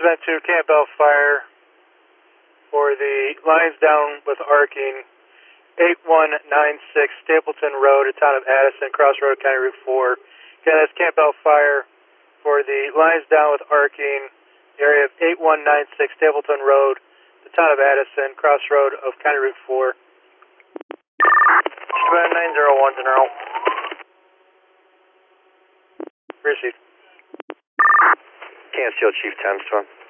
event 2, Campbell Fire for the lines down with arcing, 8196 Stapleton Road, the town of Addison, Crossroad, County Route 4. Again, that's Campbell Fire for the lines down with arcing, the area of 8196 Stapleton Road, the town of Addison, Crossroad of County Route 4. 9010. Received. Can't steal Chief 10, Storm.